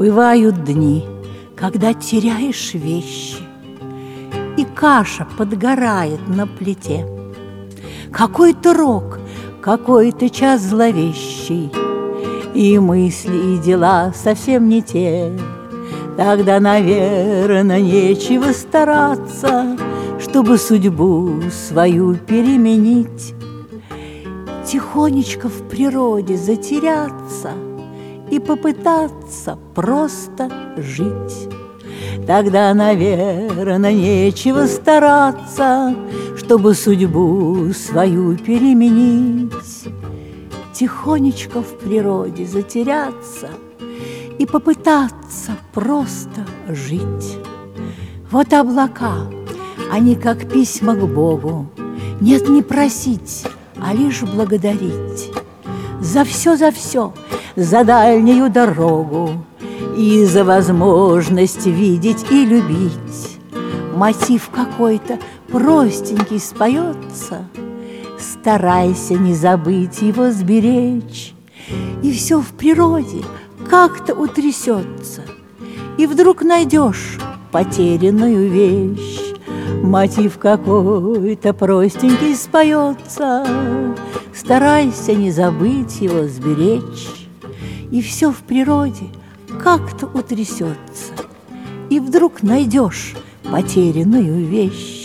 Бывают дни, когда теряешь вещи, и каша подгорает на плите. Какой-то рок, какой-то час зловещий, и мысли, и дела совсем не те. Тогда, наверное, нечего стараться, чтобы судьбу свою переменить. Тихонечко в природе затеряться и попытаться просто жить. Тогда, наверное, нечего стараться, чтобы судьбу свою переменить. Тихонечко в природе затеряться и попытаться просто жить. Вот облака, они как письма к Богу. Нет, не просить, а лишь благодарить. За все, за дальнюю дорогу и за возможность видеть и любить. Мотив какой-то простенький споется, старайся не забыть его сберечь. И все в природе как-то утрясется, и вдруг найдешь потерянную вещь. Мотив какой-то простенький споется, старайся не забыть его сберечь. И все в природе как-то утрясется, и вдруг найдешь потерянную вещь.